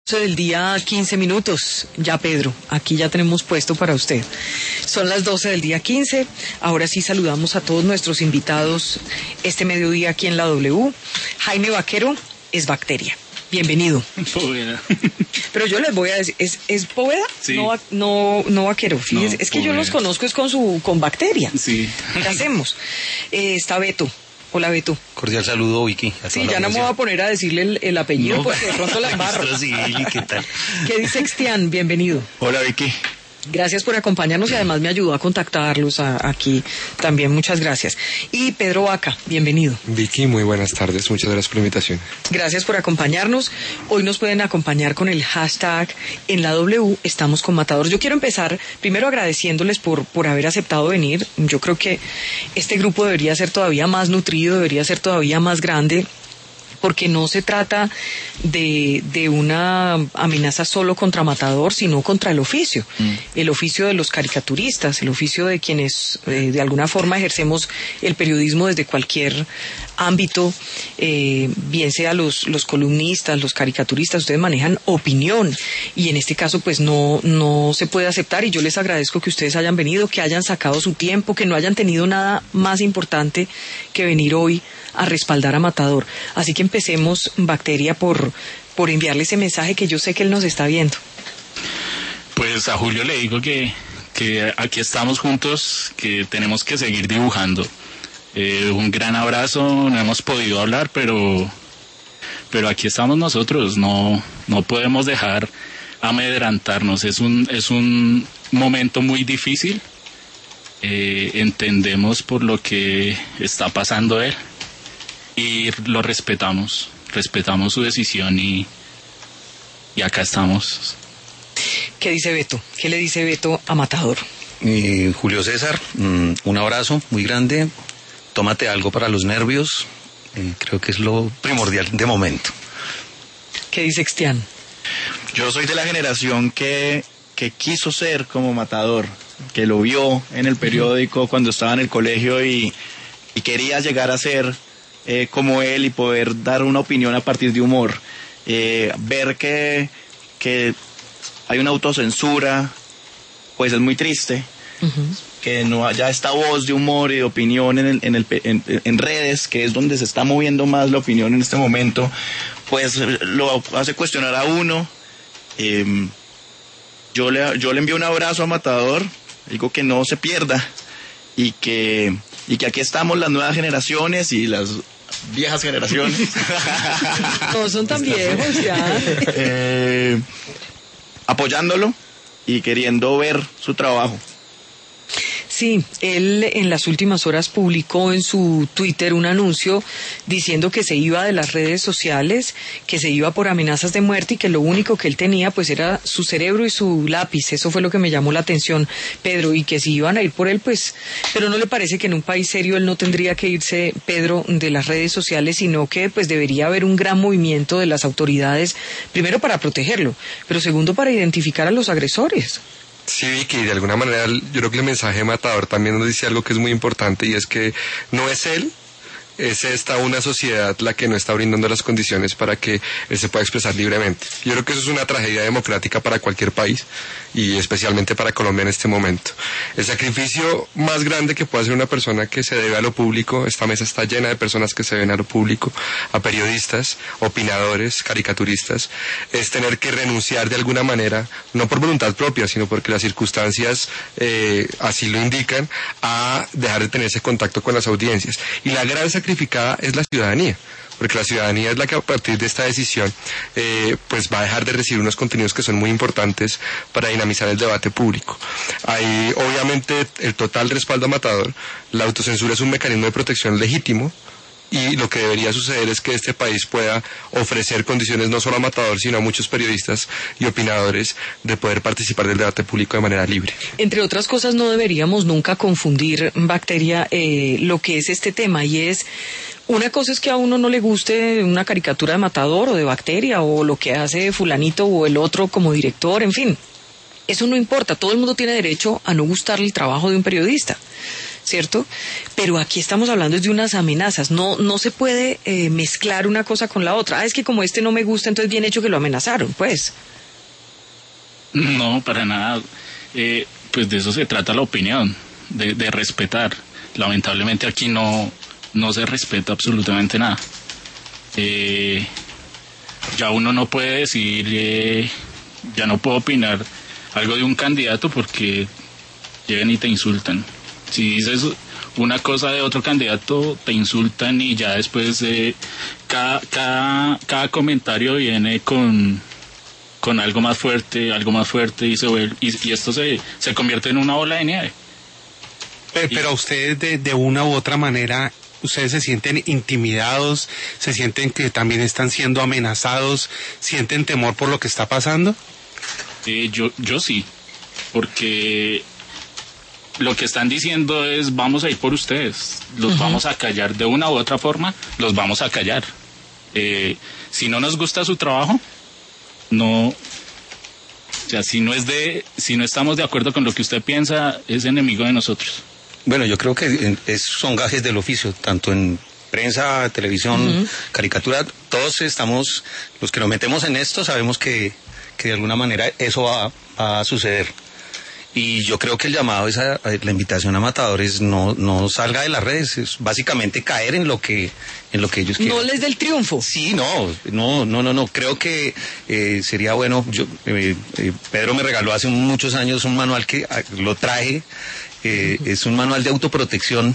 Del día 15 minutos, ya Pedro, aquí ya tenemos puesto para usted. Son las 12 del día 15, ahora sí saludamos a todos nuestros invitados este mediodía aquí en la W. Jaime Vaquero es Bacteria, bienvenido. Poveda. Pero yo les voy a decir, ¿es Poveda? Sí. No Vaquero, fíjese, No, es que yo Poveda. los conozco es con Bacteria. Sí. ¿Qué hacemos? Está Beto. Hola, Beto. Cordial saludo, Vicky. Sí, ya no me voy a poner a decirle el apellido No. porque de pronto la embarro. Sí, ¿qué tal? ¿Qué dice Extián? Bienvenido. Hola, Vicky. Gracias por acompañarnos y además me ayudó a contactarlos aquí también. Muchas gracias. Y Pedro Vaca, bienvenido. Vicky, muy buenas tardes. Muchas gracias por la invitación. Gracias por acompañarnos. Hoy nos pueden acompañar con el hashtag en la W estamos con Matador. Yo quiero empezar primero agradeciéndoles por haber aceptado venir. Yo creo que este grupo debería ser todavía más nutrido, debería ser todavía más grande, porque no se trata de una amenaza solo contra Matador, sino contra el oficio. El oficio de los caricaturistas, el oficio de quienes de alguna forma ejercemos el periodismo desde cualquier ámbito, bien sea los columnistas, los caricaturistas, ustedes manejan opinión y en este caso pues no se puede aceptar, y yo les agradezco que ustedes hayan venido, que hayan sacado su tiempo, que no hayan tenido nada más importante que venir hoy a respaldar a Matador. Así que empecemos, Bacteria, por enviarle ese mensaje que yo sé que él nos está viendo. Pues a Julio le digo que aquí estamos juntos, que tenemos que seguir dibujando. Un gran abrazo, no hemos podido hablar, pero aquí estamos nosotros, no podemos dejar amedrentarnos. Es un momento muy difícil, entendemos por lo que está pasando él y lo respetamos su decisión y acá estamos. ¿Qué dice Beto? ¿Qué le dice Beto a Matador? Julio César, un abrazo muy grande. Tómate algo para los nervios. Creo que es lo primordial de momento. ¿Qué dice Extián? Yo soy de la generación que quiso ser como Matador, que lo vio en el periódico cuando estaba en el colegio y quería llegar a ser como él y poder dar una opinión a partir de humor. Ver que hay una autocensura, pues es muy triste. Que no haya esta voz de humor y de opinión en redes, que es donde se está moviendo más la opinión en este momento, pues lo hace cuestionar a uno. Yo le envío un abrazo a Matador, digo que no se pierda y que aquí estamos las nuevas generaciones y las viejas generaciones. No son tan viejos ya. Apoyándolo y queriendo ver su trabajo. Sí, él en las últimas horas publicó en su Twitter un anuncio diciendo que se iba de las redes sociales, que se iba por amenazas de muerte y que lo único que él tenía pues era su cerebro y su lápiz. Eso fue lo que me llamó la atención, Pedro, y que si iban a ir por él pues, pero ¿no le parece que en un país serio él no tendría que irse, Pedro, de las redes sociales, sino que pues debería haber un gran movimiento de las autoridades, primero para protegerlo, pero segundo para identificar a los agresores? Sí, Vicky, de alguna manera yo creo que el mensaje de Matador también nos dice algo que es muy importante, y es que no es él, es una sociedad la que no está brindando las condiciones para que él se pueda expresar libremente. Yo creo que eso es una tragedia democrática para cualquier país y especialmente para Colombia en este momento. El sacrificio más grande que puede hacer una persona que se debe a lo público, esta mesa está llena de personas que se deben a lo público, a periodistas, opinadores, caricaturistas, es tener que renunciar de alguna manera, no por voluntad propia, sino porque las circunstancias así lo indican, a dejar de tener ese contacto con las audiencias. Y la gran sacrificada es la ciudadanía, porque la ciudadanía es la que a partir de esta decisión pues va a dejar de recibir unos contenidos que son muy importantes para dinamizar el debate público. Hay obviamente el total respaldo a Matador. La autocensura es un mecanismo de protección legítimo, y lo que debería suceder es que este país pueda ofrecer condiciones no solo a Matador, sino a muchos periodistas y opinadores de poder participar del debate público de manera libre. Entre otras cosas, no deberíamos nunca confundir, Bacteria, lo que es este tema, y es, una cosa es que a uno no le guste una caricatura de Matador o de Bacteria o lo que hace fulanito o el otro como director, en fin. Eso no importa, todo el mundo tiene derecho a no gustarle el trabajo de un periodista. ¿cierto? Pero aquí estamos hablando de unas amenazas. No se puede mezclar una cosa con la otra. Es que como este no me gusta, entonces bien hecho que lo amenazaron, pues. No, para nada. Pues de eso se trata la opinión, de respetar. Lamentablemente aquí no se respeta absolutamente nada. Ya uno no puede decir, ya no puedo opinar algo de un candidato porque llegan y te insultan. Si dices una cosa de otro candidato, te insultan y ya después cada comentario viene con algo más fuerte y esto se convierte en una bola de nieve. Pero ustedes de una u otra manera, ustedes se sienten intimidados, se sienten que también están siendo amenazados, sienten temor por lo que está pasando. Yo sí, porque lo que están diciendo es vamos a ir por ustedes, los vamos a callar de una u otra forma, los vamos a callar. Si no nos gusta su trabajo, no, o sea, si no estamos de acuerdo con lo que usted piensa, es enemigo de nosotros. Bueno, yo creo que son gajes del oficio, tanto en prensa, televisión, caricatura, todos estamos, los que nos metemos en esto sabemos que de alguna manera eso va a suceder. Y yo creo que el llamado es la invitación a matadores no salga de las redes, es básicamente caer en lo que ellos quieren. No les dé el triunfo. Sí, no, creo que sería bueno. Pedro me regaló hace muchos años un manual que lo traje, es un manual de autoprotección,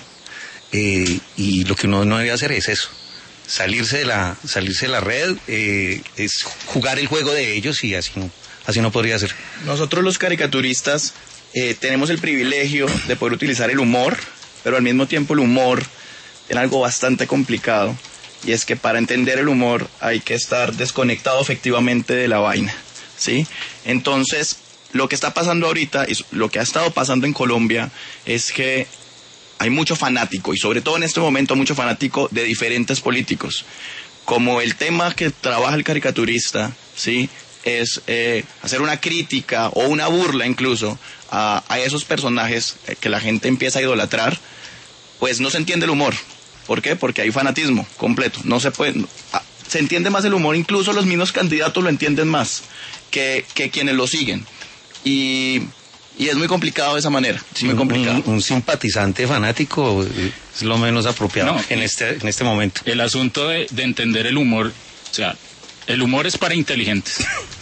y lo que uno no debe hacer es eso. Salirse de la red, es jugar el juego de ellos, y así no podría ser. Nosotros los caricaturistas tenemos el privilegio de poder utilizar el humor, pero al mismo tiempo el humor tiene algo bastante complicado, y es que para entender el humor hay que estar desconectado efectivamente de la vaina, ¿sí? Entonces, lo que está pasando ahorita y lo que ha estado pasando en Colombia es que hay mucho fanático, y sobre todo en este momento mucho fanático de diferentes políticos. Como el tema que trabaja el caricaturista, ¿sí?, es hacer una crítica o una burla incluso a esos personajes que la gente empieza a idolatrar, pues no se entiende el humor. ¿Por qué? Porque hay fanatismo completo. No se puede. Se entiende más el humor, incluso los mismos candidatos lo entienden más que quienes lo siguen. Y es muy complicado de esa manera. Sí, muy complicado. Un simpatizante fanático es lo menos apropiado en este momento. El asunto de entender el humor, o sea, el humor es para inteligentes.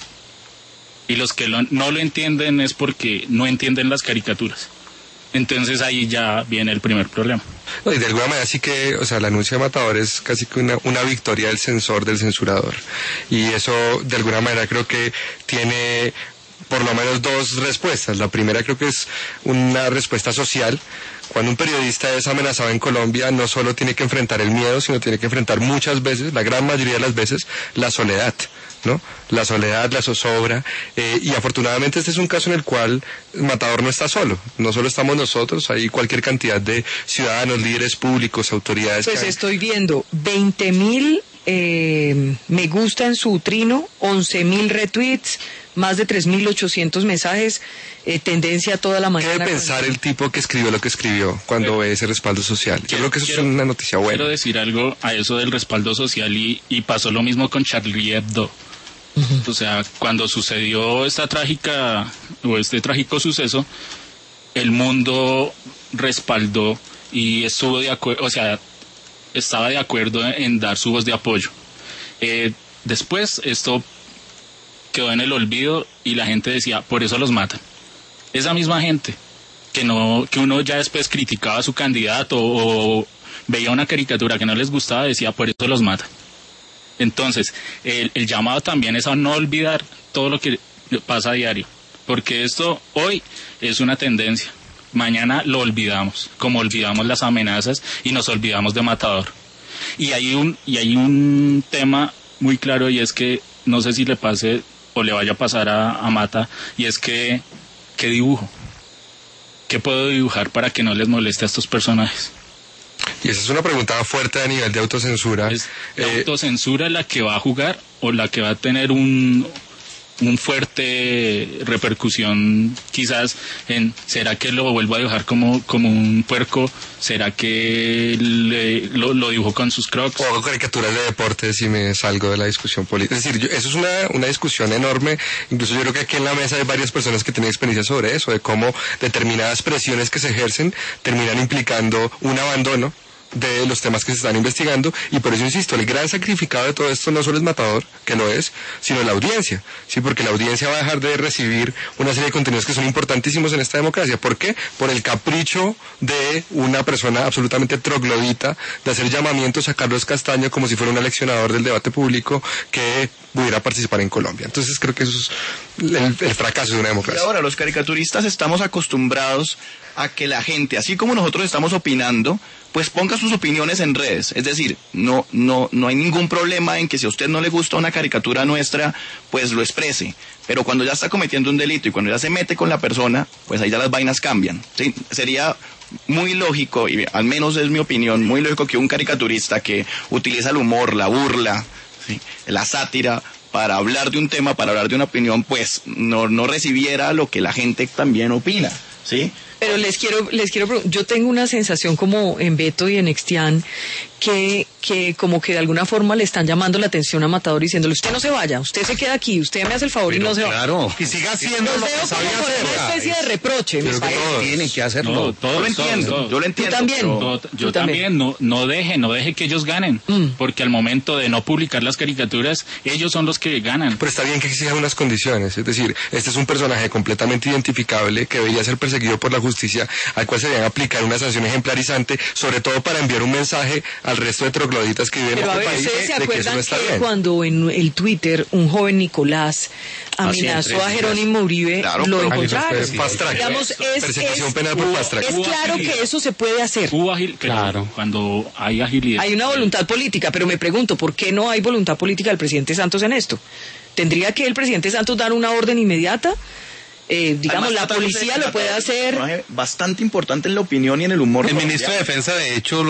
Y los que no lo entienden es porque no entienden las caricaturas. Entonces ahí ya viene el primer problema. Y de alguna manera sí que, o sea, el anuncio de Matador es casi que una victoria del censor, del censurador. Y eso de alguna manera creo que tiene por lo menos dos respuestas. La primera creo que es una respuesta social. Cuando un periodista es amenazado en Colombia, no solo tiene que enfrentar el miedo, sino tiene que enfrentar muchas veces, la gran mayoría de las veces, la soledad, ¿no? La soledad, la zozobra, y afortunadamente este es un caso en el cual Matador no está solo, no solo estamos nosotros, hay cualquier cantidad de ciudadanos, líderes públicos, autoridades. Pues estoy viendo 20,000 me gusta en su trino, 11,000 retweets, más de 3,800 mensajes, tendencia toda la mañana. ¿Qué debe pensar el tipo que escribió lo que escribió cuando ve ese respaldo social? Yo creo que eso es una noticia buena. Quiero decir algo a eso del respaldo social y pasó lo mismo con Charlie Hebdo. O sea, cuando sucedió este trágico suceso, el mundo respaldó y estuvo de acuerdo, o sea, estaba de acuerdo en dar su voz de apoyo. Después esto quedó en el olvido y la gente decía, por eso los matan. Esa misma gente que uno ya después criticaba a su candidato o veía una caricatura que no les gustaba, decía, por eso los matan. Entonces, el llamado también es a no olvidar todo lo que pasa a diario, porque esto hoy es una tendencia. Mañana lo olvidamos, como olvidamos las amenazas y nos olvidamos de Matador. Y hay un tema muy claro, y es que no sé si le pase o le vaya a pasar a Mata, y es que ¿qué dibujo? ¿Qué puedo dibujar para que no les moleste a estos personajes? Y esa es una pregunta fuerte a nivel de autocensura. ¿Es la autocensura la que va a jugar o la que va a tener un un fuerte repercusión quizás en ¿será que lo vuelvo a dibujar como un puerco? ¿Será que lo dibujo con sus crocs? O hago caricaturas de deportes y me salgo de la discusión política. Es decir, eso es una discusión enorme. Incluso yo creo que aquí en la mesa hay varias personas que tienen experiencia sobre eso, de cómo determinadas presiones que se ejercen terminan implicando un abandono de los temas que se están investigando, y por eso insisto, el gran sacrificado de todo esto no solo es Matador, que lo es, sino la audiencia, sí, porque la audiencia va a dejar de recibir una serie de contenidos que son importantísimos en esta democracia. ¿Por qué? Por el capricho de una persona absolutamente troglodita de hacer llamamientos a Carlos Castaño como si fuera un aleccionador del debate público que pudiera participar en Colombia. Entonces creo que eso es el fracaso de una democracia. Y ahora los caricaturistas estamos acostumbrados a que la gente, así como nosotros estamos opinando, pues ponga sus opiniones en redes. Es decir, no hay ningún problema en que si a usted no le gusta una caricatura nuestra, pues lo exprese. Pero cuando ya está cometiendo un delito y cuando ya se mete con la persona, pues ahí ya las vainas cambian. ¿Sí? Sería muy lógico, y al menos es mi opinión, muy lógico que un caricaturista que utiliza el humor, la burla, ¿sí?, la sátira, para hablar de un tema, para hablar de una opinión, pues no recibiera lo que la gente también opina, ¿sí? Pero les quiero yo tengo una sensación como en Beto y en Extián que como que de alguna forma le están llamando la atención a Matador diciéndole, usted no se vaya, usted se queda aquí, usted me hace el favor. Pero y no se va. claro. Y siga haciendo Los lo veo que sabía como hacer. una especie de reproche. me parece. Tienen que hacerlo. Todos, Yo lo entiendo. Tú también. pero- Yo Tú también. también, no deje que ellos ganen, porque al momento de no publicar las caricaturas, ellos son los que ganan. Pero está bien que exijan unas condiciones, es decir, este es un personaje completamente identificable que debería ser perseguido por la justicia, al cual se deben aplicar una sanción ejemplarizante, sobre todo para enviar un mensaje al resto de trogloditas que viven en Pero a este ver, país ¿ustedes se de que eso acuerdan no está que bien. cuando en el Twitter un joven Nicolás amenazó a Jerónimo Uribe, Claro, lo pero encontraron? fast track. Digamos, Persecución penal por fast track. es claro que eso se puede hacer. Claro. Cuando hay agilidad. Hay una voluntad política, pero me pregunto, ¿por qué no hay voluntad política del presidente Santos en esto? ¿Tendría que el presidente Santos dar una orden inmediata? Digamos, Además, la Matador policía es lo puede hacer. un personaje bastante importante en la opinión y en el humor. El ministro de Defensa, de hecho,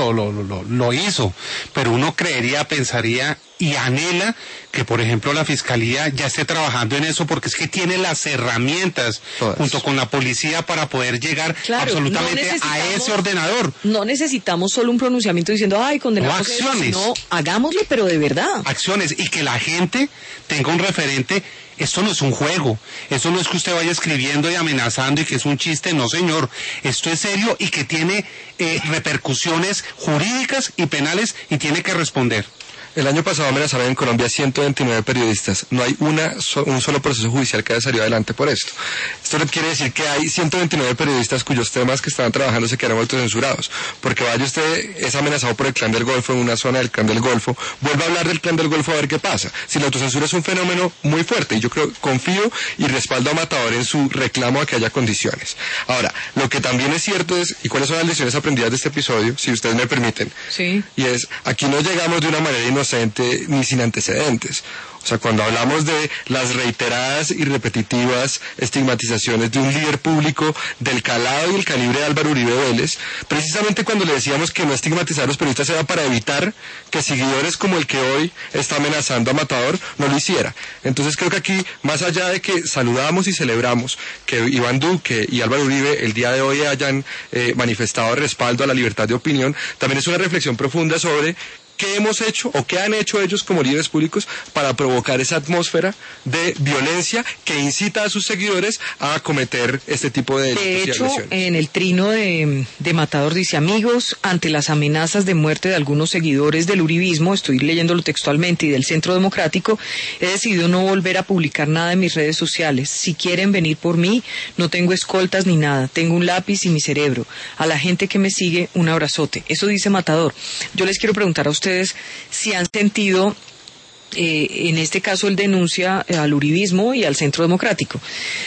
lo hizo, pero uno creería, pensaría y anhela que, por ejemplo, la Fiscalía ya esté trabajando en eso, porque es que tiene las herramientas, Todas. junto con la policía, para poder llegar Claro, absolutamente no a necesitamos- ese ordenador. No necesitamos solo un pronunciamiento diciendo, ay, condenamos No eso, acciones. sino hagámoslo, pero de verdad. Acciones, y que la gente tenga un referente. Esto no es un juego, esto no es que usted vaya escribiendo y amenazando y que es un chiste, no señor, esto es serio y que tiene repercusiones jurídicas y penales y tiene que responder. El año pasado amenazaron en Colombia 129 periodistas. No hay un solo proceso judicial que haya salido adelante por esto. Esto quiere decir que hay 129 periodistas cuyos temas que estaban trabajando se quedaron autocensurados. Porque vaya usted, es amenazado por el Clan del Golfo en una zona del Clan del Golfo, vuelva a hablar del Clan del Golfo a ver qué pasa. Si la autocensura es un fenómeno muy fuerte, y yo confío y respaldo a Matador en su reclamo a que haya condiciones. Ahora, lo que también es cierto es, y cuáles son las lecciones aprendidas de este episodio, si ustedes me permiten, Sí. y es, aquí no llegamos de una manera inocente ni sin antecedentes. O sea, cuando hablamos de las reiteradas y repetitivas estigmatizaciones de un líder público del calado y el calibre de Álvaro Uribe Vélez, precisamente cuando le decíamos que no estigmatizar a los periodistas era para evitar que seguidores como el que hoy está amenazando a Matador no lo hiciera. Entonces creo que aquí, más allá de que saludamos y celebramos que Iván Duque y Álvaro Uribe el día de hoy hayan manifestado respaldo a la libertad de opinión, también es una reflexión profunda sobre qué hemos hecho o qué han hecho ellos como líderes públicos para provocar esa atmósfera de violencia que incita a sus seguidores a cometer este tipo de delitos De y hecho, agresiones. en el trino de Matador dice, amigos, ante las amenazas de muerte de algunos seguidores del uribismo, estoy leyéndolo textualmente, y del Centro Democrático, he decidido no volver a publicar nada en mis redes sociales. Si quieren venir por mí, no tengo escoltas ni nada, tengo un lápiz y mi cerebro. A la gente que me sigue, un abrazote. Eso dice Matador. Yo les quiero preguntar a ustedes si han sentido, en este caso él denuncia al uribismo y al Centro Democrático.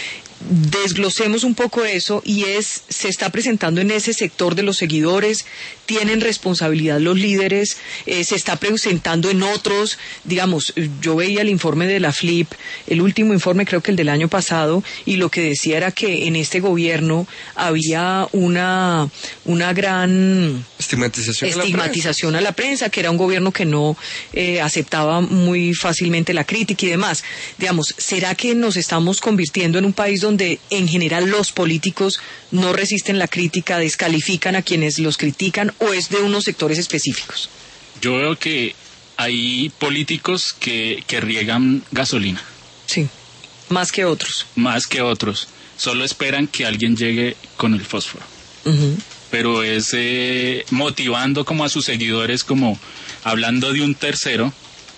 desglosemos un poco eso, y se está presentando en ese sector de los seguidores, tienen responsabilidad los líderes, se está presentando en otros, digamos, yo veía el informe de la FLIP, el último informe creo que el del año pasado, y lo que decía era que en este gobierno había una gran estigmatización a la prensa, que era un gobierno que no aceptaba muy fácilmente la crítica y demás. Digamos, ¿será que nos estamos convirtiendo en un país donde en general los políticos no resisten la crítica, descalifican a quienes los critican, o es de unos sectores específicos? Yo veo que hay políticos que riegan gasolina. Sí, más que otros. Más que otros. Solo esperan que alguien llegue con el fósforo. Pero es motivando como a sus seguidores, como hablando de un tercero,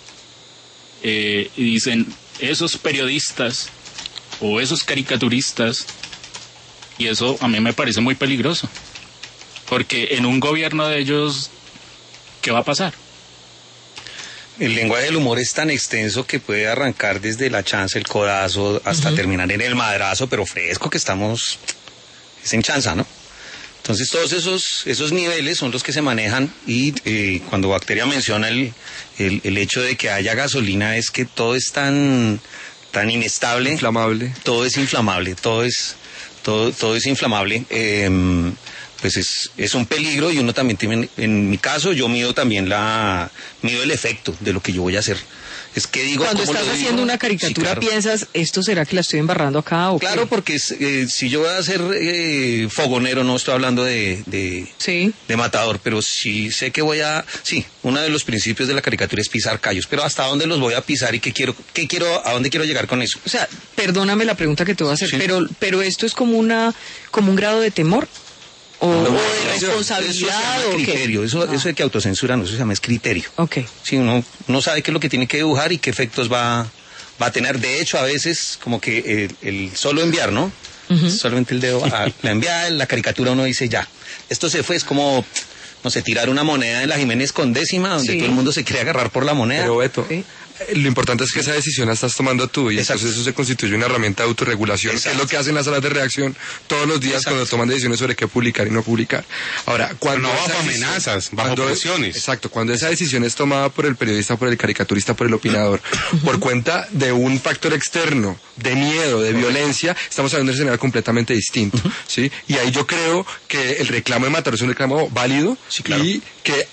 y dicen, esos periodistas o esos caricaturistas, y eso a mí me parece muy peligroso, porque en un gobierno de ellos, ¿qué va a pasar? El lenguaje del humor es tan extenso que puede arrancar desde la chanza, el codazo, hasta terminar en el madrazo, pero fresco que estamos, es en chanza, ¿no? Entonces todos esos niveles son los que se manejan, y cuando Bacteria menciona el hecho de que haya gasolina, es que todo es tan inestable, inflamable. Todo es inflamable, todo es inflamable. Pues es un peligro, y uno también tiene, en mi caso, yo mido también mido el efecto de lo que yo voy a hacer. Es que digo, cuando estás haciendo una caricatura, sí, claro, piensas, ¿esto será que la estoy embarrando acá? ¿O claro, qué? Porque si yo voy a ser fogonero, no estoy hablando de matador, pero sí sé que uno de los principios de la caricatura es pisar callos, pero ¿hasta dónde los voy a pisar y a dónde quiero llegar con eso? O sea, perdóname la pregunta que te voy a hacer, sí, pero esto es como un grado de temor. O de responsabilidad, eso criterio, eso de que autocensura no, eso se llama es criterio. Okay. Sí, uno sabe qué es lo que tiene que dibujar y qué efectos va a tener. De hecho, a veces como que el solo enviar, ¿no? Solamente el dedo a la enviada, la caricatura, uno dice ya, esto se fue, es como, no sé, tirar una moneda en la Jiménez con décima, donde todo el mundo se quiere agarrar por la moneda. Pero Beto, lo importante es que esa decisión la estás tomando tú, y entonces eso se constituye una herramienta de autorregulación. Exacto. Que es lo que hacen las salas de reacción todos los días. Exacto. Cuando toman decisiones sobre qué publicar y no publicar. Ahora, cuando no bajo amenazas, bajo presiones. Exacto, cuando esa decisión es tomada por el periodista, por el caricaturista, por el opinador, por cuenta de un factor externo, de miedo, de violencia, estamos hablando de un escenario completamente distinto, ¿sí? Y ahí yo creo que el reclamo de Matar es un reclamo válido, sí, claro, y que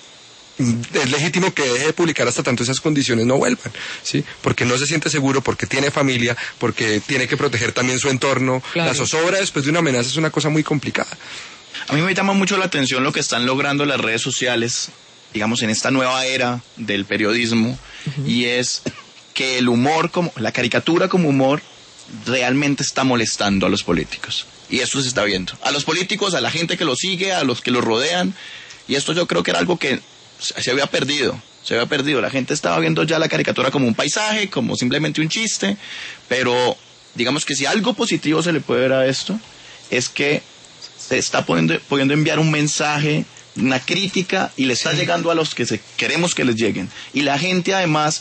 es legítimo que deje de publicar hasta tanto esas condiciones no vuelvan, ¿sí? Porque no se siente seguro, porque tiene familia, porque tiene que proteger también su entorno. Claro. La zozobra después de una amenaza es una cosa muy complicada. A mí me llama mucho la atención lo que están logrando las redes sociales, digamos, en esta nueva era del periodismo, y es que el humor, la caricatura como humor, realmente está molestando a los políticos. Y esto se está viendo. A los políticos, a la gente que los sigue, a los que los rodean, y esto yo creo que era algo que se había perdido. La gente estaba viendo ya la caricatura como un paisaje, como simplemente un chiste, pero digamos que si algo positivo se le puede ver a esto, es que se está pudiendo enviar un mensaje, una crítica, y le está llegando a los que queremos que les lleguen. Y la gente además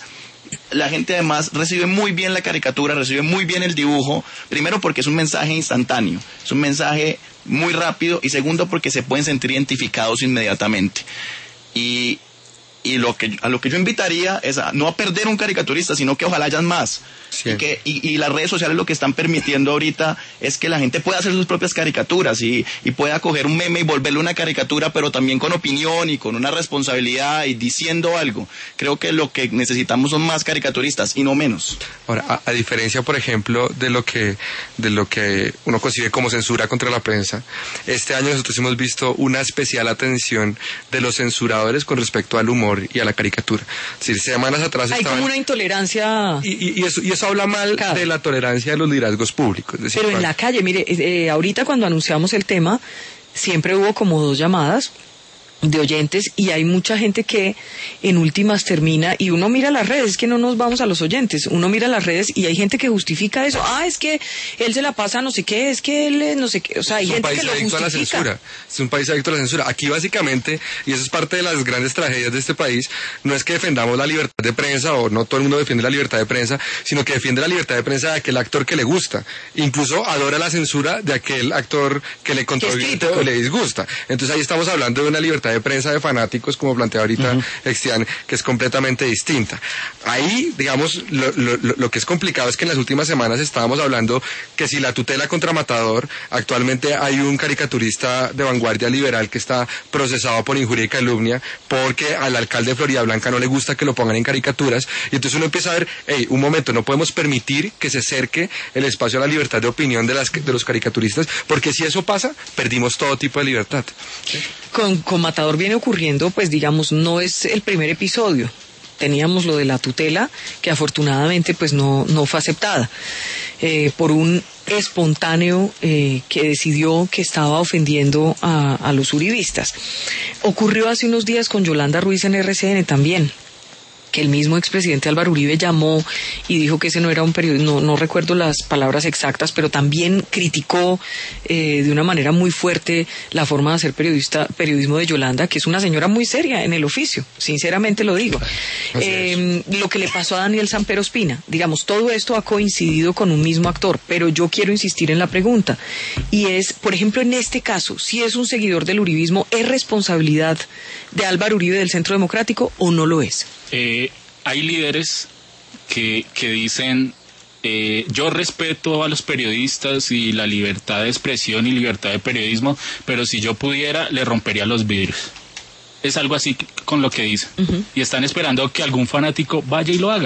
recibe muy bien la caricatura, recibe muy bien el dibujo, primero porque es un mensaje instantáneo, es un mensaje muy rápido, y segundo porque se pueden sentir identificados inmediatamente. Y a lo que yo invitaría es a no a perder un caricaturista, sino que ojalá hayan más. Sí. Y las redes sociales lo que están permitiendo ahorita es que la gente pueda hacer sus propias caricaturas y pueda coger un meme y volverle una caricatura, pero también con opinión y con una responsabilidad y diciendo algo. Creo que lo que necesitamos son más caricaturistas y no menos. Ahora, a diferencia, por ejemplo, de lo que uno concibe como censura contra la prensa, este año nosotros hemos visto una especial atención de los censuradores con respecto al humor y a la caricatura. Es decir, semanas atrás hay como una intolerancia. Y eso habla mal de la tolerancia de los liderazgos públicos. Es decir, pero en la calle, mire, ahorita cuando anunciamos el tema, siempre hubo como 2 llamadas. de oyentes, y hay mucha gente que en últimas termina, y uno mira las redes, es que no nos vamos a los oyentes, uno mira las redes y hay gente que justifica eso, es que él se la pasa no sé qué, es que él no sé qué, o sea, hay gente que lo justifica. Es un país adicto a la censura. Aquí básicamente, y eso es parte de las grandes tragedias de este país, no es que defendamos la libertad de prensa, o no todo el mundo defiende la libertad de prensa, sino que defiende la libertad de prensa de aquel actor que le gusta, incluso adora la censura de aquel actor que le controvierte o le disgusta. Entonces ahí estamos hablando de una libertad de prensa de fanáticos, como plantea ahorita Extian, que es completamente distinta. Ahí, digamos, lo que es complicado es que en las últimas semanas estábamos hablando que si la tutela contra Matador, actualmente hay un caricaturista de vanguardia liberal que está procesado por injuria y calumnia porque al alcalde de Florida Blanca no le gusta que lo pongan en caricaturas, y entonces uno empieza a ver, un momento, no podemos permitir que se cerque el espacio a la libertad de opinión de los caricaturistas, porque si eso pasa, perdimos todo tipo de libertad. ¿Sí? Con Matador viene ocurriendo, pues digamos, no es el primer episodio. Teníamos lo de la tutela, que afortunadamente pues no fue aceptada por un espontáneo que decidió que estaba ofendiendo a los uribistas. Ocurrió hace unos días con Yolanda Ruiz en RCN también, que el mismo expresidente Álvaro Uribe llamó y dijo que ese no era un periodismo, no recuerdo las palabras exactas, pero también criticó de una manera muy fuerte la forma de hacer periodismo de Yolanda, que es una señora muy seria en el oficio, sinceramente lo digo. Lo que le pasó a Daniel Samper Ospina, digamos, todo esto ha coincidido con un mismo actor, pero yo quiero insistir en la pregunta, y es, por ejemplo, en este caso, si es un seguidor del uribismo, ¿es responsabilidad de Álvaro Uribe del Centro Democrático o no lo es? Hay líderes que dicen, yo respeto a los periodistas y la libertad de expresión y libertad de periodismo, pero si yo pudiera, le rompería los vidrios. Es algo así con lo que dicen. Y están esperando que algún fanático vaya y lo haga.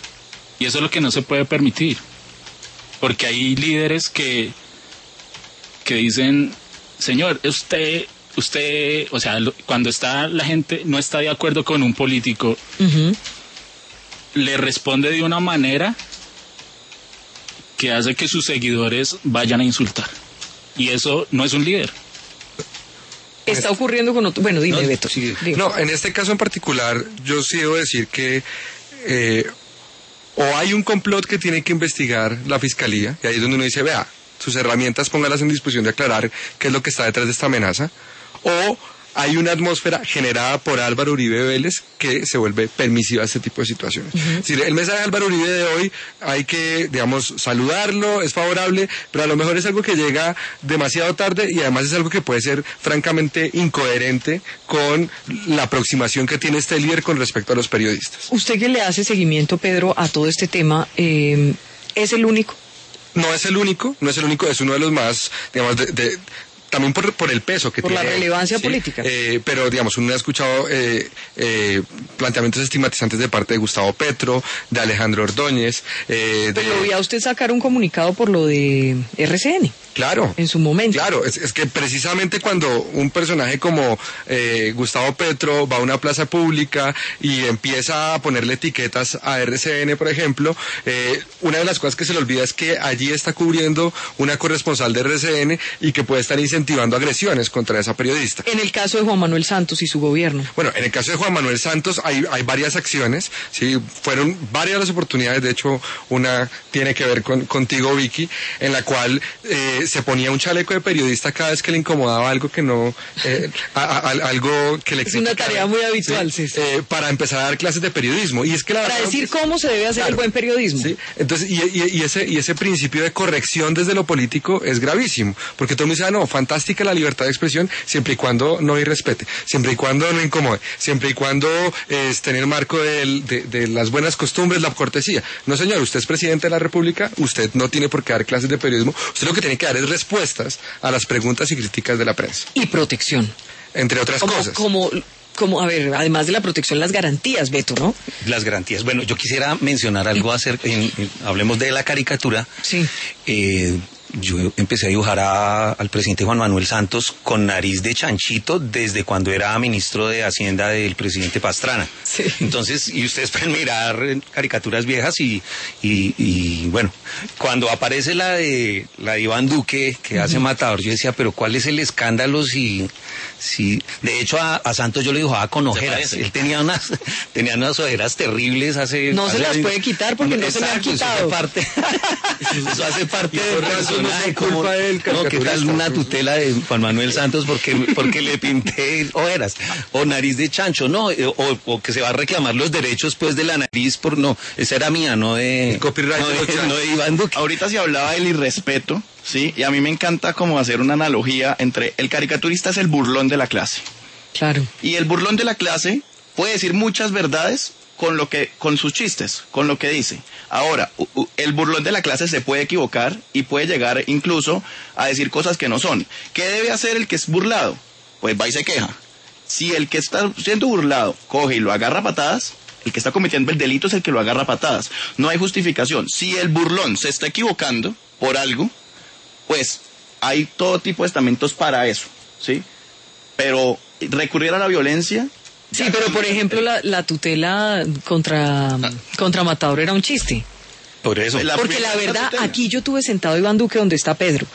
Y eso es lo que no se puede permitir. Porque hay líderes que dicen, señor, usted, o sea, cuando la gente no está de acuerdo con un político, le responde de una manera que hace que sus seguidores vayan a insultar. Y eso no es un líder. Está ocurriendo con otro... Bueno, dime, no, Beto. Sí. No, en este caso en particular, yo sí debo decir que o hay un complot que tiene que investigar la fiscalía, y ahí es donde uno dice, vea, sus herramientas póngalas en disposición de aclarar qué es lo que está detrás de esta amenaza, o hay una atmósfera generada por Álvaro Uribe Vélez que se vuelve permisiva a este tipo de situaciones. Es decir, el mensaje de Álvaro Uribe de hoy hay que, digamos, saludarlo, es favorable, pero a lo mejor es algo que llega demasiado tarde y además es algo que puede ser francamente incoherente con la aproximación que tiene este líder con respecto a los periodistas. Usted que le hace seguimiento, Pedro, a todo este tema, ¿es el único? No es el único, es uno de los más, digamos, también por el peso que tiene. Por la relevancia política. Pero, digamos, uno ha escuchado planteamientos estigmatizantes de parte de Gustavo Petro, de Alejandro Ordóñez. Pero vi a usted sacar un comunicado por lo de RCN. Claro. En su momento. Claro, es que precisamente cuando un personaje como Gustavo Petro va a una plaza pública y empieza a ponerle etiquetas a RCN, por ejemplo, una de las cosas que se le olvida es que allí está cubriendo una corresponsal de RCN y que puede estar incentivando agresiones contra esa periodista. En el caso de Juan Manuel Santos y su gobierno. Bueno, en el caso de Juan Manuel Santos hay varias acciones, sí, fueron varias las oportunidades, de hecho una tiene que ver contigo, Vicky, en la cual se ponía un chaleco de periodista cada vez que le incomodaba algo que no, algo que le es una tarea muy habitual, sí. Para empezar a dar clases de periodismo. Y es que para decir cómo se debe hacer el buen periodismo. ¿Sí? Entonces, y ese principio de corrección desde lo político es gravísimo, porque todo el mundo dice, no, fantástica la libertad de expresión, siempre y cuando no irrespete, siempre y cuando no incomode, siempre y cuando esté en el marco de las buenas costumbres, la cortesía. No, señor, usted es presidente de la República, usted no tiene por qué dar clases de periodismo, usted lo que tiene que dar es respuestas a las preguntas y críticas de la prensa. Y protección. Entre otras cosas. A ver, además de la protección, las garantías, Beto, ¿no? Las garantías. Bueno, yo quisiera mencionar algo hablemos de la caricatura. Sí. yo empecé a dibujar al presidente Juan Manuel Santos con nariz de chanchito desde cuando era ministro de Hacienda del presidente Pastrana. Sí. Entonces, y ustedes pueden mirar caricaturas viejas y bueno, cuando aparece la de Iván Duque que hace Matador, yo decía, pero ¿cuál es el escándalo si de hecho a Santos yo le dibujaba con ojeras? Él tenía unas ojeras terribles No se las puede quitar porque no se le han quitado. Eso hace parte del no es culpa del ¿qué tal caricaturista? una tutela de Juan Manuel Santos porque le pinté ojeras? O nariz de chancho, no, o que se va a reclamar los derechos pues de la nariz no, esa era mía, no de copyright no de Iván Duque. Ahorita se hablaba del irrespeto, ¿sí? Y a mí me encanta como hacer una analogía entre el caricaturista es el burlón de la clase. Claro. Y el burlón de la clase puede decir muchas verdades con sus chistes, con lo que dice. Ahora, el burlón de la clase se puede equivocar y puede llegar incluso a decir cosas que no son. ¿Qué debe hacer el que es burlado? Pues va y se queja. Si el que está siendo burlado coge y lo agarra a patadas, el que está cometiendo el delito es el que lo agarra a patadas. No hay justificación. Si el burlón se está equivocando por algo, pues hay todo tipo de estamentos para eso, ¿sí? Pero recurrir a la violencia... Sí, pero por ejemplo la tutela contra Matador era un chiste. Por eso. Porque la verdad, aquí yo tuve sentado a Iván Duque donde está Pedro.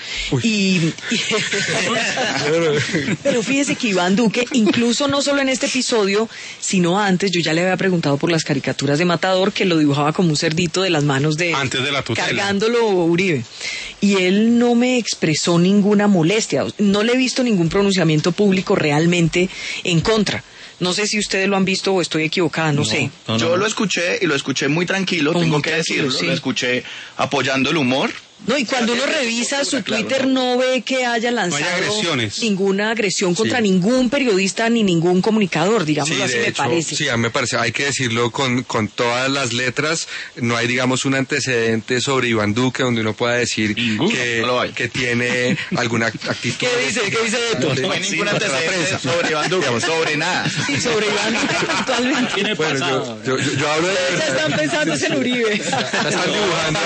Pero fíjese que Iván Duque, incluso no solo en este episodio, sino antes, yo ya le había preguntado por las caricaturas de Matador, que lo dibujaba como un cerdito de las manos de... Antes de la tutela. Cargándolo Uribe. Y él no me expresó ninguna molestia. No le he visto ningún pronunciamiento público realmente en contra. No sé si ustedes lo han visto o estoy equivocada, no sé. Yo lo escuché y lo escuché muy tranquilo, tengo que decirlo. Sí. Lo escuché apoyando el humor. No, y cuando uno revisa su Twitter no ve que haya lanzado ninguna agresión contra ningún periodista ni ningún comunicador, digámoslo así, me parece. Sí, a mí me parece, hay que decirlo con todas las letras, no hay, digamos, un antecedente sobre Iván Duque donde uno pueda decir que tiene alguna actitud. ¿Qué dice Beto? No hay ningún antecedente sobre Iván Duque, sobre nada. Sí, sobre Iván Duque puntualmente. Bueno, yo hablo de... Ya están pensando en Uribe. Están dibujando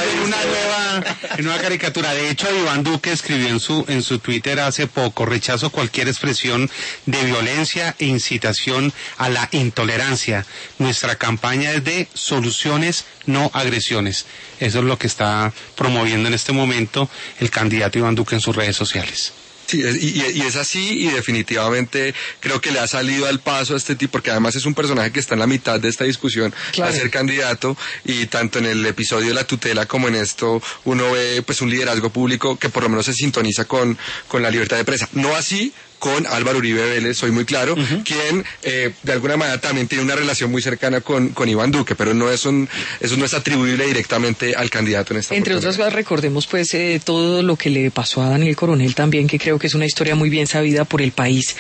ahí una caricatura. De hecho, Iván Duque escribió en su Twitter hace poco: rechazo cualquier expresión de violencia e incitación a la intolerancia. Nuestra campaña es de soluciones, no agresiones. Eso es lo que está promoviendo en este momento el candidato Iván Duque en sus redes sociales. Sí, y es así, y definitivamente creo que le ha salido al paso a este tipo, porque además es un personaje que está en la mitad de esta discusión a ser candidato, y tanto en el episodio de la tutela como en esto uno ve pues un liderazgo público que por lo menos se sintoniza con la libertad de prensa. No así con Álvaro Uribe Vélez, soy muy claro, quien de alguna manera también tiene una relación muy cercana con Iván Duque, pero eso no es atribuible directamente al candidato en esta Entre otras cosas, recordemos pues todo lo que le pasó a Daniel Coronel también, que creo que es una historia muy bien sabida por el país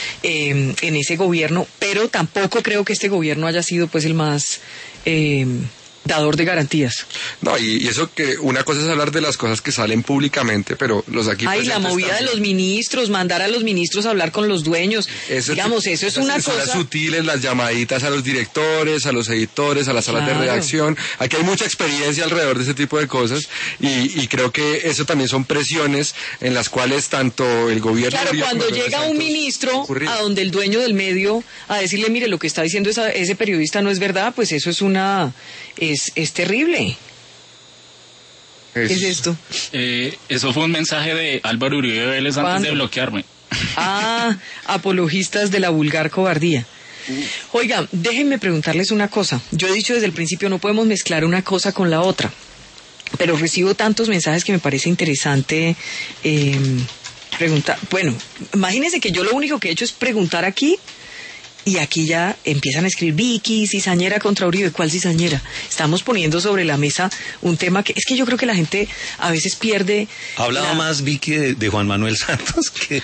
en ese gobierno, pero tampoco creo que este gobierno haya sido pues el más... dador de garantías. No, y eso que una cosa es hablar de las cosas que salen públicamente, pero los aquí... Ay, la movida de los ministros, mandar a los ministros a hablar con los dueños, digamos, eso es una cosa... Las sutiles, las llamaditas a los directores, a los editores, a las salas de redacción, aquí hay mucha experiencia alrededor de ese tipo de cosas, y creo que eso también son presiones en las cuales tanto el gobierno... Claro, cuando llega un ministro a donde el dueño del medio a decirle, mire, lo que está diciendo ese periodista no es verdad, pues eso es es terrible. ¿Qué es esto? Eso fue un mensaje de Álvaro Uribe Vélez antes de bloquearme. Apologistas de la vulgar cobardía. Oiga, déjenme preguntarles una cosa. Yo he dicho desde el principio, no podemos mezclar una cosa con la otra, pero recibo tantos mensajes que me parece interesante preguntar. Bueno, imagínense que yo lo único que he hecho es preguntar aquí, y aquí ya empiezan a escribir Vicky, cizañera contra Uribe. ¿Cuál cizañera? Estamos poniendo sobre la mesa un tema que es que yo creo que la gente a veces pierde... Hablaba más Vicky de Juan Manuel Santos que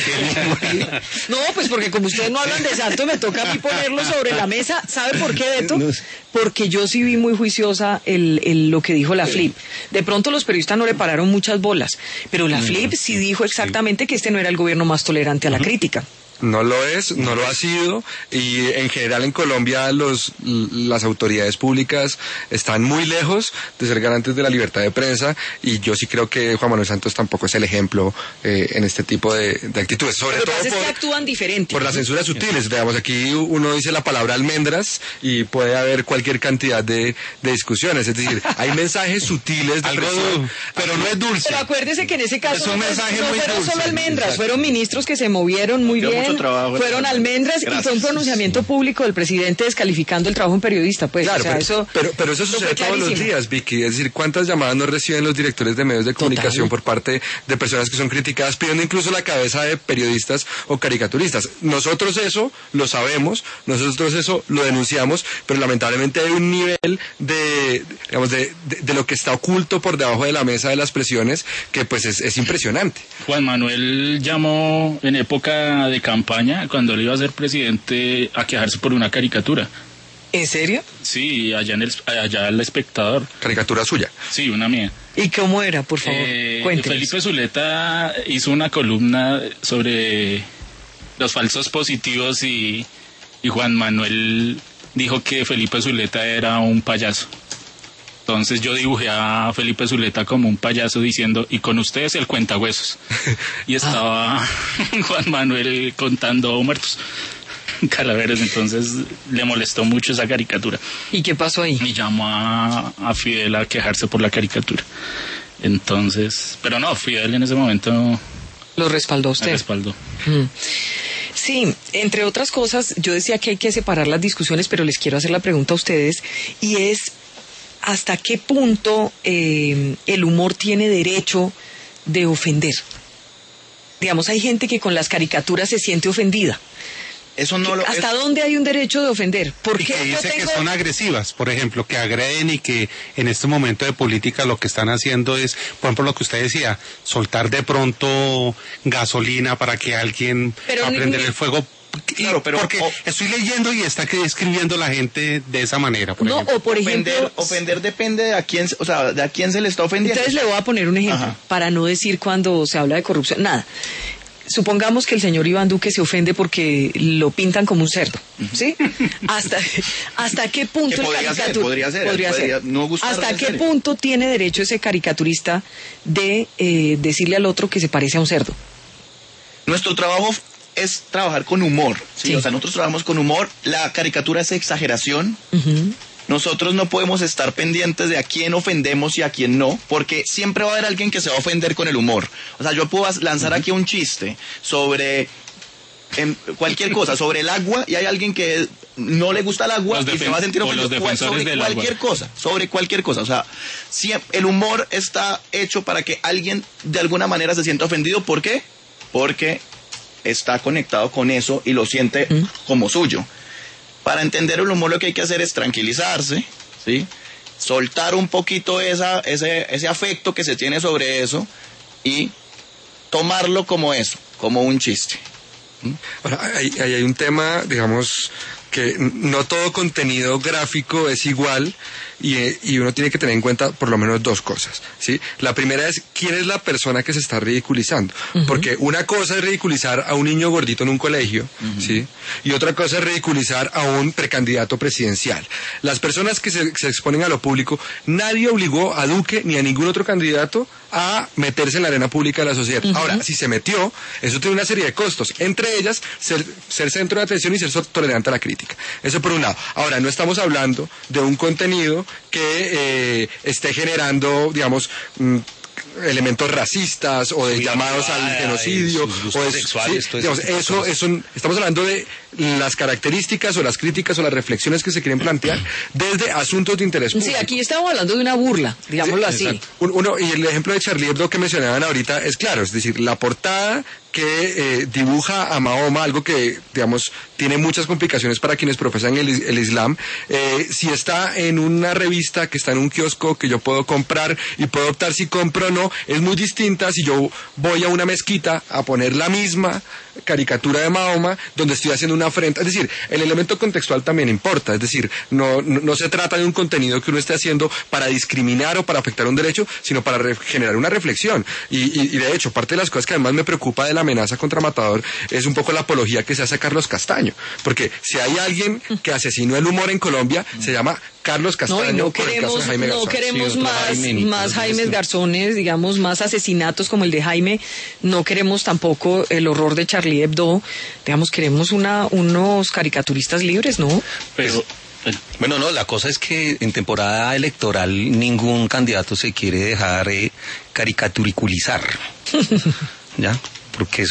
No, pues porque como ustedes no hablan de Santos, me toca a mí ponerlo sobre la mesa. ¿Sabe por qué, Beto? Porque yo sí vi muy juiciosa lo que dijo la Flip. De pronto los periodistas no le pararon muchas bolas, pero la Flip sí dijo exactamente que este no era el gobierno más tolerante a la crítica. No lo es, no lo ha sido, y en general en Colombia las autoridades públicas están muy lejos de ser garantes de la libertad de prensa, y yo sí creo que Juan Manuel Santos tampoco es el ejemplo en este tipo de actitudes, sobre todo es que actúan diferente. Por las censuras sutiles. Veamos, aquí uno dice la palabra almendras y puede haber cualquier cantidad de discusiones, es decir, hay mensajes sutiles de presión, pero no es dulce. Pero acuérdese que en ese caso es un mensaje muy fueron dulce. solo almendras, fueron ministros que se movieron muy bien, fueron almendras. Gracias. Y fue un pronunciamiento público del presidente descalificando el trabajo de un periodista, pues. Claro, o sea, pero eso sucede todos los días, Vicky. Es decir, ¿cuántas llamadas no reciben los directores de medios de comunicación por parte de personas que son criticadas, pidiendo incluso la cabeza de periodistas o caricaturistas? Nosotros eso lo sabemos, nosotros eso lo denunciamos, pero lamentablemente hay un nivel de lo que está oculto por debajo de la mesa de las presiones que pues es impresionante. Juan Manuel llamó en época de campaña, cuando él iba a ser presidente, a quejarse por una caricatura. ¿En serio? Sí, allá El Espectador. ¿Caricatura suya? Sí, una mía. ¿Y cómo era, por favor? Cuéntenos. Felipe Zuleta hizo una columna sobre los falsos positivos y Juan Manuel dijo que Felipe Zuleta era un payaso. Entonces yo dibujé a Felipe Zuleta como un payaso diciendo, y con ustedes el cuentahuesos. Y estaba Juan Manuel contando muertos, calaveras, entonces le molestó mucho esa caricatura. ¿Y qué pasó ahí? Y llamó a Fidel a quejarse por la caricatura. Entonces, pero no, Fidel en ese momento... ¿Lo respaldó usted? Me respaldó. Sí, entre otras cosas, yo decía que hay que separar las discusiones, pero les quiero hacer la pregunta a ustedes, y es... ¿hasta qué punto el humor tiene derecho de ofender? Digamos, hay gente que con las caricaturas se siente ofendida. Eso no lo ¿Hasta dónde hay un derecho de ofender? ¿Por y qué que dice que son agresivas, por ejemplo, que agreden, y que en este momento de política lo que están haciendo es, por ejemplo, lo que usted decía, soltar de pronto gasolina para que alguien va a prender el fuego. Claro, pero porque estoy leyendo y está escribiendo la gente de esa manera, por ejemplo. O por ejemplo, ofender depende de a quién, o sea, de a quién se le está ofendiendo. Entonces le voy a poner un ejemplo. Ajá. Para no decir cuando se habla de corrupción, nada. Supongamos que el señor Iván Duque se ofende porque lo pintan como un cerdo, ¿sí? ¿Hasta qué punto podría ser. No ¿Hasta qué punto tiene derecho ese caricaturista de decirle al otro que se parece a un cerdo? Nuestro trabajo es trabajar con humor, ¿sí? O sea, nosotros trabajamos con humor, la caricatura es exageración. Nosotros no podemos estar pendientes de a quién ofendemos y a quién no, porque siempre va a haber alguien que se va a ofender con el humor. O sea, yo puedo lanzar aquí un chiste sobre cualquier cosa, sobre el agua, y hay alguien que no le gusta el agua y se va a sentir ofendido sobre cualquier cosa. O sea, el humor está hecho para que alguien de alguna manera se sienta ofendido. ¿Por qué? Porque está conectado con eso y lo siente como suyo. Para entender el humor lo que hay que hacer es tranquilizarse, ¿sí? Soltar un poquito ese afecto que se tiene sobre eso y tomarlo como eso, como un chiste. Ahora, hay un tema, digamos, que no todo contenido gráfico es igual, y uno tiene que tener en cuenta por lo menos dos cosas, ¿sí? La primera es quién es la persona que se está ridiculizando, porque una cosa es ridiculizar a un niño gordito en un colegio, ¿sí? Y otra cosa es ridiculizar a un precandidato presidencial. Las personas que se exponen a lo público, nadie obligó a Duque ni a ningún otro candidato a meterse en la arena pública de la sociedad. Ahora, si se metió, eso tiene una serie de costos, entre ellas ser centro de atención y ser tolerante a la crítica. Eso por un lado. Ahora, no estamos hablando de un contenido que esté generando, digamos, elementos racistas o de llamados al genocidio o de sexuales, sí, digamos, eso estamos hablando de las características o las críticas o las reflexiones que se quieren plantear desde asuntos de interés público. Sí, aquí estamos hablando de una burla, digámoslo así. Y el ejemplo de Charlie Hebdo que mencionaban ahorita es claro, es decir, la portada que dibuja a Mahoma, algo que, digamos, tiene muchas complicaciones para quienes profesan el Islam, si está en una revista que está en un kiosco que yo puedo comprar y puedo optar si compro o no, es muy distinta si yo voy a una mezquita a poner la misma caricatura de Mahoma donde estoy haciendo una afrenta. Es decir, el elemento contextual también importa. Es decir, no se trata de un contenido que uno esté haciendo para discriminar o para afectar un derecho, sino para generar una reflexión. Y de hecho, parte de las cosas que además me preocupa de la amenaza contra Matador es un poco la apología que se hace a Carlos Castaño. Porque si hay alguien que asesinó el humor en Colombia, se llama Carlos Castaño. No queremos más Jaimes Garzones, digamos, más asesinatos como el de Jaime. No queremos tampoco el horror de Charlie Hebdo. Digamos, queremos unos caricaturistas libres, ¿no? Pero... Bueno, no, la cosa es que en temporada electoral ningún candidato se quiere dejar caricaturiculizar. ¿Ya? Porque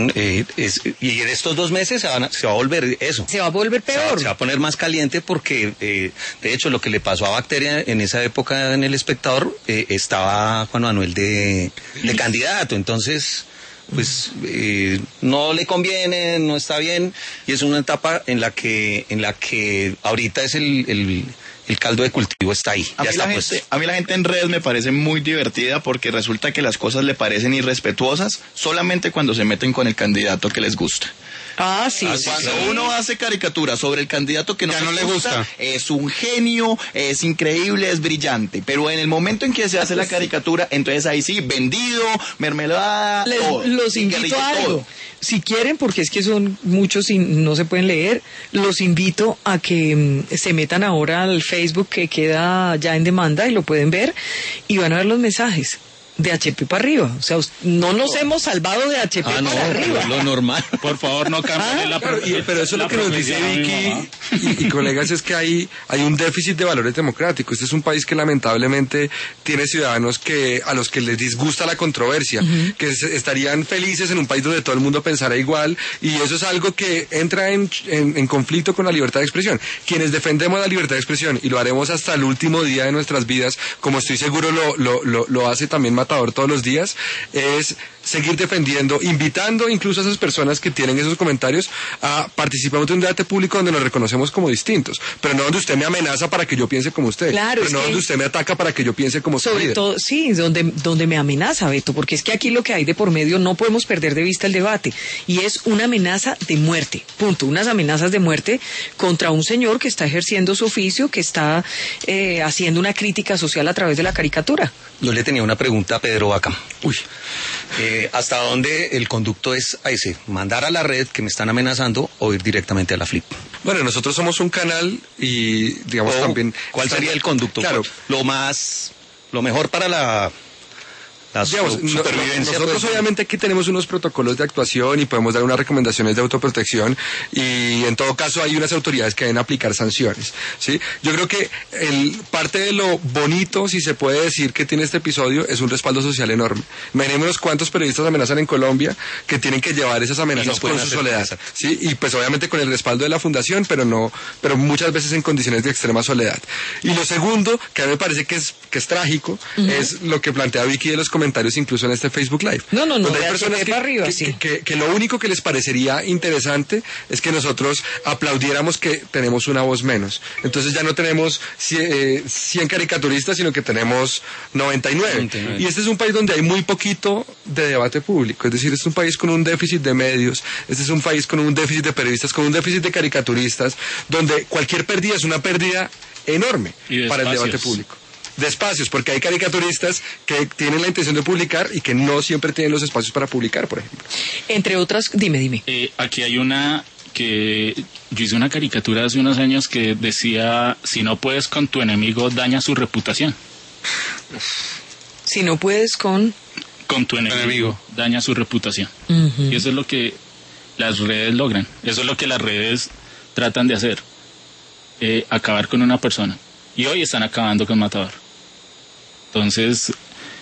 y en estos 2 meses se va a volver eso. Se va a volver peor. Se va a poner más caliente porque, de hecho, lo que le pasó a Bacteria en esa época en El Espectador, estaba Juan Manuel de candidato. Entonces, pues, no le conviene, no está bien, y es una etapa en la que ahorita es el caldo de cultivo está ahí. A mí la gente en redes me parece muy divertida porque resulta que las cosas le parecen irrespetuosas solamente cuando se meten con el candidato que les gusta. Ah, sí. Cuando uno hace caricaturas sobre el candidato que no le gusta, es un genio, es increíble, es brillante. Pero en el momento en que se hace la caricatura, entonces ahí sí, vendido, mermelada, los invito a algo. Si quieren, porque es que son muchos y no se pueden leer, los invito a que se metan ahora al Facebook que queda ya en demanda y lo pueden ver y van a ver los mensajes. De HP para arriba, o sea, no nos hemos salvado de HP para arriba. Lo normal. Por favor, no cambien pero eso es lo que nos dice Vicky y colegas, es que hay un déficit de valores democráticos. Este es un país que lamentablemente tiene ciudadanos a los que les disgusta la controversia, que estarían felices en un país donde todo el mundo pensara igual, y eso es algo que entra en conflicto con la libertad de expresión. Quienes defendemos la libertad de expresión, y lo haremos hasta el último día de nuestras vidas, como estoy seguro lo hace también Matador todos los días, es seguir defendiendo, invitando incluso a esas personas que tienen esos comentarios a participar de un debate público donde nos reconocemos como distintos, pero no donde usted me amenaza para que yo piense como usted, claro, pero no donde usted me ataca para que yo piense como sobre líder. todo, sí, donde me amenaza, Beto, porque es que aquí lo que hay de por medio no podemos perder de vista el debate, y es una amenaza de muerte, punto, unas amenazas de muerte contra un señor que está ejerciendo su oficio, que está haciendo una crítica social a través de la caricatura. Yo le tenía una pregunta a Pedro Vaca. ¿Hasta dónde el conducto es ese? ¿Mandar a la red que me están amenazando o ir directamente a la Flip? Bueno, nosotros somos un canal y digamos también... ¿Cuál sería el conducto? Claro. Lo mejor para la supervivencia. Nosotros obviamente aquí tenemos unos protocolos de actuación y podemos dar unas recomendaciones de autoprotección, y en todo caso hay unas autoridades que deben aplicar sanciones, ¿sí? Yo creo que parte de lo bonito, si se puede decir, que tiene este episodio es un respaldo social enorme. Imaginémonos cuántos periodistas amenazan en Colombia que tienen que llevar esas amenazas con su soledad, ¿sí? Y pues obviamente con el respaldo de la fundación, pero muchas veces en condiciones de extrema soledad. Y lo segundo, que a mí me parece que es trágico, es lo que plantea Vicky de los comentarios incluso en este Facebook Live. No, hay personas que lo único que les parecería interesante es que nosotros aplaudiéramos que tenemos una voz menos. Entonces ya no tenemos 100 caricaturistas, sino que tenemos 99. Y este es un país donde hay muy poquito de debate público. Es decir, este es un país con un déficit de medios, este es un país con un déficit de periodistas, con un déficit de caricaturistas, donde cualquier pérdida es una pérdida enorme para el debate público. De espacios, porque hay caricaturistas que tienen la intención de publicar y que no siempre tienen los espacios para publicar, por ejemplo. Entre otras, dime. Aquí hay una que yo hice una caricatura hace unos años que decía: si no puedes con tu enemigo, daña su reputación. Si no puedes con tu enemigo, daña su reputación. Y eso es lo que las redes logran, eso es lo que las redes tratan de hacer, acabar con una persona. Y hoy están acabando con Matador. Entonces...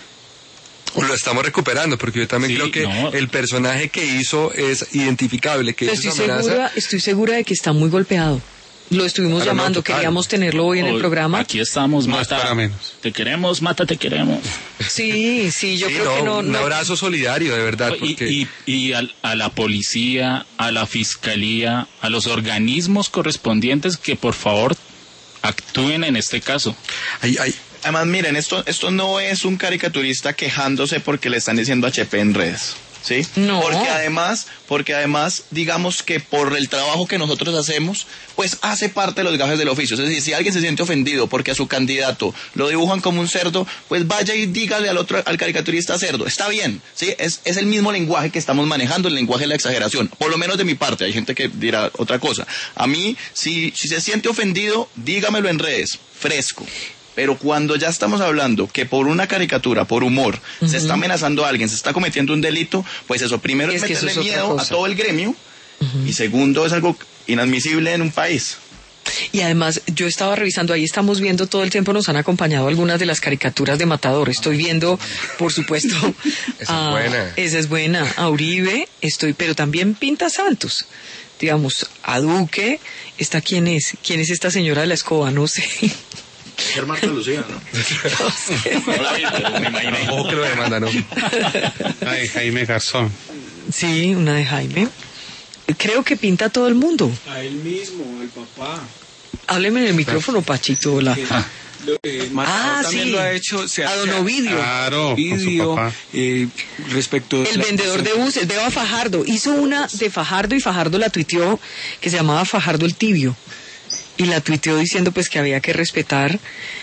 Lo estamos recuperando, porque yo también creo que el personaje que hizo es identificable. Estoy segura de que está muy golpeado. Lo estuvimos llamando, queríamos tenerlo hoy en el programa. Aquí estamos, Mata. Te queremos, Mata, te queremos. Sí, yo creo que no. Un abrazo solidario, de verdad. Y a la policía, a la fiscalía, a los organismos correspondientes que por favor actúen en este caso. Además, miren, esto no es un caricaturista quejándose porque le están diciendo HP en redes. ¿Sí? No. Porque además, digamos que por el trabajo que nosotros hacemos, pues hace parte de los gajes del oficio. Es decir, si alguien se siente ofendido porque a su candidato lo dibujan como un cerdo, pues vaya y dígale al caricaturista cerdo. Está bien, ¿sí? Es el mismo lenguaje que estamos manejando, el lenguaje de la exageración. Por lo menos de mi parte, hay gente que dirá otra cosa. A mí, si se siente ofendido, dígamelo en redes, fresco. Pero cuando ya estamos hablando que por una caricatura, por humor, se está amenazando a alguien, se está cometiendo un delito, pues eso, primero es meterle miedo a todo el gremio, y segundo es algo inadmisible en un país. Y además, yo estaba revisando, ahí estamos viendo todo el tiempo, nos han acompañado algunas de las caricaturas de Matador. Estoy viendo, por supuesto, esa es buena, a Uribe, pero también pinta santos. Digamos, a Duque, ¿quién es esta señora de la escoba? No sé. Es Marta Lucía, ¿no? No la vi, pero me imaginé. Ojo que lo demanda, ¿no? Ay, Jaime Garzón. Sí, una de Jaime. Creo que pinta a todo el mundo. A él mismo, al papá. Hábleme en el micrófono, Pachito. Hola. También sí. lo ha hecho. A don Ovidio. Claro, con su papá. Respecto El vendedor de buses, veo a Fajardo. Hizo una de Fajardo y Fajardo la tuiteó, que se llamaba Fajardo el Tibio. Y la tuiteó diciendo pues que había que respetar.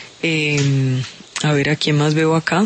A ver, ¿a quién más veo acá?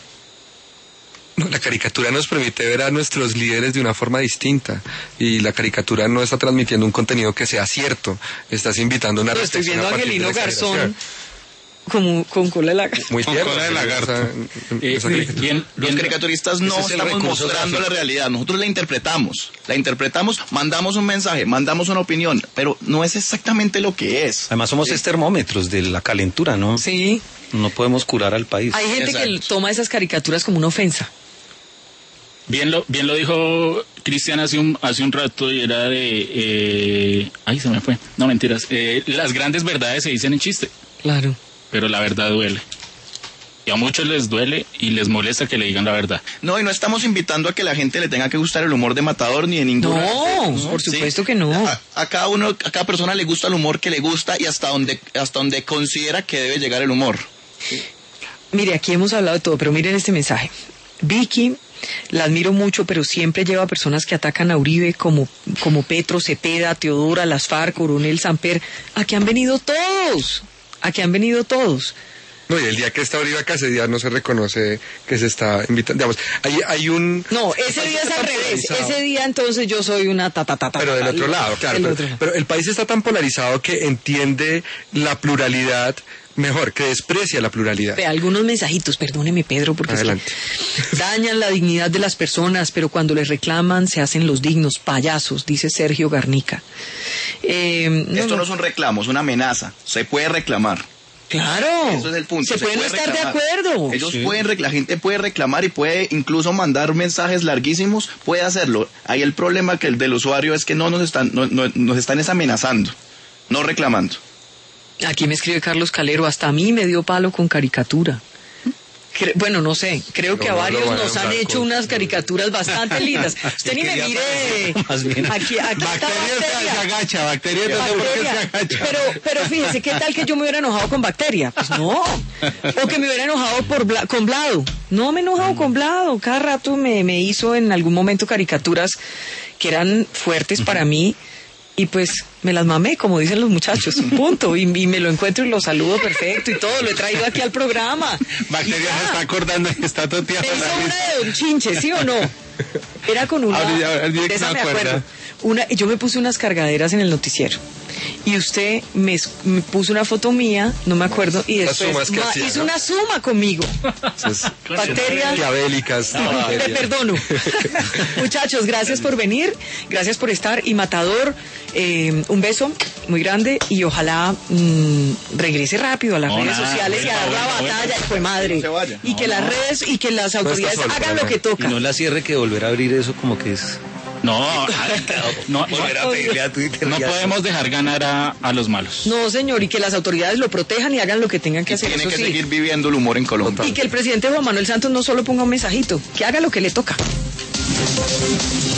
No, la caricatura nos permite ver a nuestros líderes de una forma distinta, y la caricatura no está transmitiendo un contenido que sea cierto, estás invitando a una Estoy reflexión viendo a a partir de la Angelino exageración. Garzón con cola de lagarto. Muy Con tierno, cola de lagarto. esa caricatura. Los caricaturistas no Ese es el estamos recurso mostrando gráfico. la realidad, nosotros la interpretamos, mandamos un mensaje, mandamos una opinión, pero no es exactamente lo que es. Además somos termómetros de la calentura, ¿no? Sí. No podemos curar al país. Hay gente que Exacto. toma esas caricaturas como una ofensa. Bien lo dijo Cristian hace un rato, y era de... ay, se me fue. No, mentiras. Las grandes verdades se dicen en chiste, Claro. pero la verdad duele. Y a muchos les duele y les molesta que le digan la verdad. No, y no estamos invitando a que la gente le tenga que gustar el humor de Matador ni de ninguna. No, por supuesto que no. A cada persona le gusta el humor que le gusta y hasta donde considera que debe llegar el humor. Mire, aquí hemos hablado de todo, pero miren este mensaje. Vicky, la admiro mucho, pero siempre lleva a personas que atacan a Uribe como Petro, Cepeda, Teodora, las FARC, Coronel Samper. Aquí han venido todos. No, y el día que está Uribe acá, ese día no se reconoce que se está invitando. Digamos, hay un... No, ese día es al revés. Ese día entonces yo soy una Pero del otro lado, claro. Pero el país está tan polarizado que entiende la pluralidad mejor, que desprecia la pluralidad. Ve, algunos mensajitos, perdóneme Pedro, porque Adelante. es que dañan la dignidad de las personas, pero cuando les reclaman se hacen los dignos, payasos, dice Sergio Garnica. Esto no es un reclamo, es una amenaza. Se puede reclamar. Claro, Eso es el punto. se pueden puede estar reclamar. de acuerdo. Ellos la gente puede reclamar y puede incluso mandar mensajes larguísimos, puede hacerlo. Ahí el problema que el del usuario es que nos están es amenazando, no reclamando. Aquí me escribe Carlos Calero, hasta a mí me dio palo con caricatura. Bueno, no sé, creo que a No, varios no, nos han hecho unas caricaturas bastante lindas. Usted ni me mire. Más bien. Aquí está Bacteria. Bacteria no sé por qué se agacha. Pero fíjese, ¿qué tal que yo me hubiera enojado con Bacteria? Pues no. O que me hubiera enojado con Blado. No me he enojado con Blado. Cada rato me hizo en algún momento caricaturas que eran fuertes para mí. Y pues me las mamé, como dicen los muchachos, punto. Y me lo encuentro y lo saludo perfecto y todo. Lo he traído aquí al programa. Bacteria se está acordando y está toteando Me hizo la una risa. de Don Chinche, ¿sí o no? Era con una... Ahora de esa me acuerdo. Yo me puse unas cargaderas en el noticiero. Y usted me puso una foto mía, no me acuerdo, y Las después sumas que hacía, hizo ¿no? una suma conmigo. Bacteria... Maquiavélicas. Te perdono. Muchachos, gracias por venir, gracias por estar. Y Matador, un beso muy grande y ojalá regrese rápido a las redes sociales y a dar la batalla, fue madre. No se vaya. Y que las redes y que las autoridades solo, hagan lo que Y toca. no la cierre, que volver a abrir eso como que es... No Volver a pedirle a Twitter. no ya. podemos dejar ganar a los malos. No, señor, y que las autoridades lo protejan y hagan lo que tengan que hacer, Tienen eso que sí. seguir viviendo el humor en Colombia. Y que el presidente Juan Manuel Santos no solo ponga un mensajito, que haga lo que le toca.